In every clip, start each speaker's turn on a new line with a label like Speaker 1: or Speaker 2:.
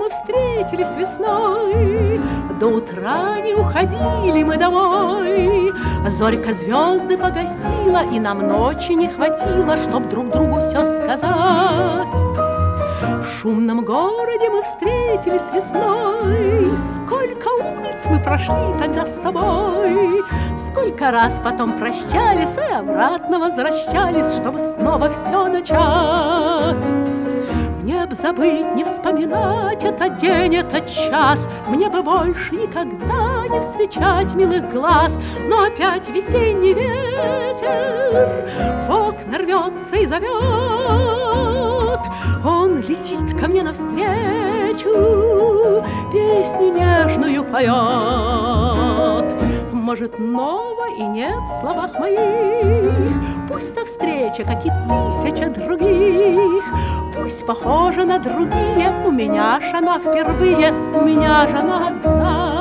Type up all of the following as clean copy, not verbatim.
Speaker 1: мы встретились весной, до утра не уходили мы домой. Зорька звезды погасила, и нам ночи не хватило, чтоб друг другу все сказать. В шумном городе мы встретились весной, сколько улиц мы прошли тогда с тобой, сколько раз потом прощались и обратно возвращались, чтобы снова все начать. Мне б забыть, не вспоминать этот день, этот час, мне бы больше никогда не встречать милых глаз. Но опять весенний ветер в окна рвется и зовет, он летит ко мне навстречу, песню нежную поет. Может, ново и нет в словах моих, пусть та встреча, как и тысяча других, пусть похожа на другие, у меня ж она впервые, у меня ж она одна.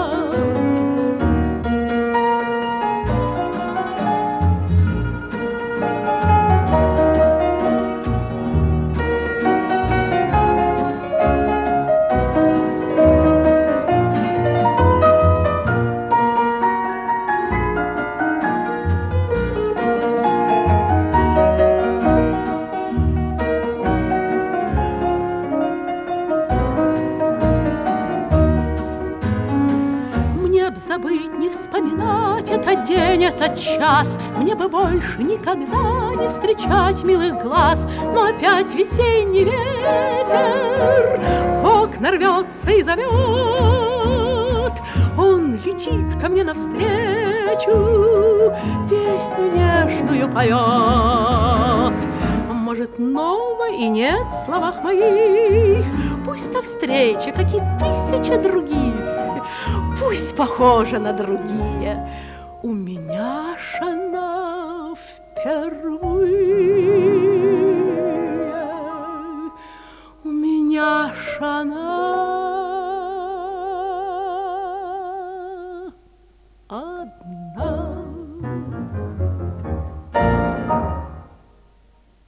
Speaker 1: Забыть, не вспоминать этот день, этот час, мне бы больше никогда не встречать милых глаз. Но опять весенний ветер в окна рвется и зовет, он летит ко мне навстречу, песню нежную поет. Может, ново и нет в словах моих, пусть та встреча, как и тысяча других, пусть похожа на другие, у меня ж она впервые, у меня ж она